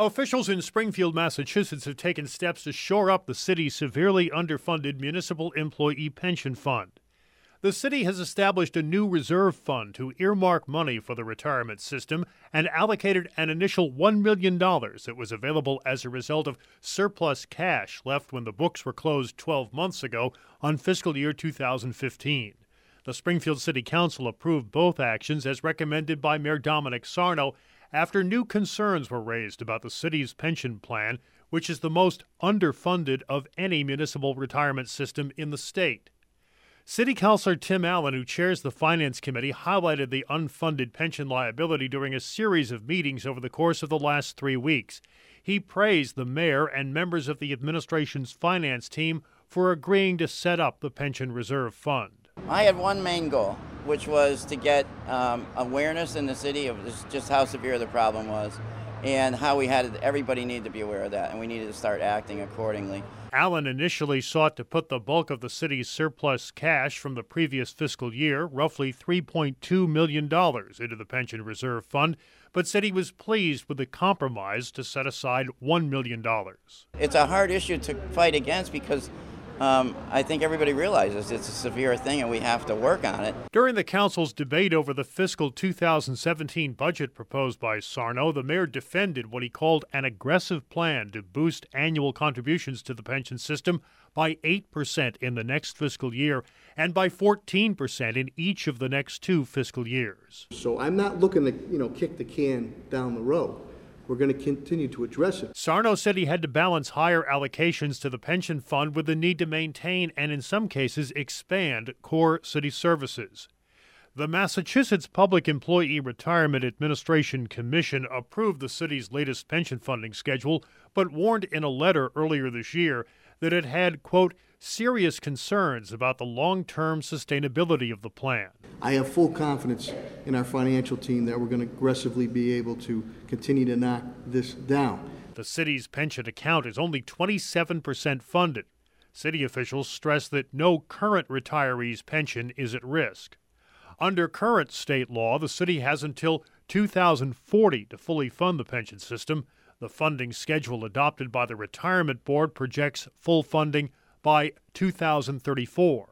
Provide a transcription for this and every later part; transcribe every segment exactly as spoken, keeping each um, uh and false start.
Officials in Springfield, Massachusetts have taken steps to shore up the city's severely underfunded municipal employee pension fund. The city has established a new reserve fund to earmark money for the retirement system and allocated an initial one million dollars that was available as a result of surplus cash left when the books were closed twelve months ago on fiscal year two thousand fifteen. The Springfield City Council approved both actions as recommended by Mayor Dominic Sarno after new concerns were raised about the city's pension plan, which is the most underfunded of any municipal retirement system in the state. City Councilor Tim Allen, who chairs the Finance Committee, highlighted the unfunded pension liability during a series of meetings over the course of the last three weeks. He praised the mayor and members of the administration's finance team for agreeing to set up the pension reserve fund. I had one main goal, which was to get um, awareness in the city of just, just how severe the problem was and how we had everybody needed to be aware of that, and we needed to start acting accordingly. Allen initially sought to put the bulk of the city's surplus cash from the previous fiscal year, roughly three point two million dollars, into the pension reserve fund, but said he was pleased with the compromise to set aside one million dollars. It's a hard issue to fight against because Um, I think everybody realizes it's a severe thing and we have to work on it. During the council's debate over the fiscal two thousand seventeen budget proposed by Sarno, the mayor defended what he called an aggressive plan to boost annual contributions to the pension system by eight percent in the next fiscal year and by fourteen percent in each of the next two fiscal years. So I'm not looking to, you know, kick the can down the road. We're going to continue to address it. Sarno said he had to balance higher allocations to the pension fund with the need to maintain and, in some cases, expand core city services. The Massachusetts Public Employee Retirement Administration Commission approved the city's latest pension funding schedule, but warned in a letter earlier this year that it had, quote, serious concerns about the long-term sustainability of the plan. I have full confidence in our financial team that we're going to aggressively be able to continue to knock this down. The city's pension account is only twenty-seven percent funded. City officials stress that no current retiree's pension is at risk. Under current state law, the city has until two thousand forty to fully fund the pension system. The funding schedule adopted by the Retirement Board projects full funding by two thousand thirty-four.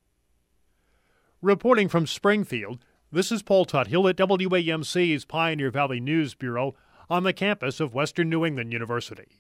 Reporting from Springfield, this is Paul Tuthill at W A M C's Pioneer Valley News Bureau on the campus of Western New England University.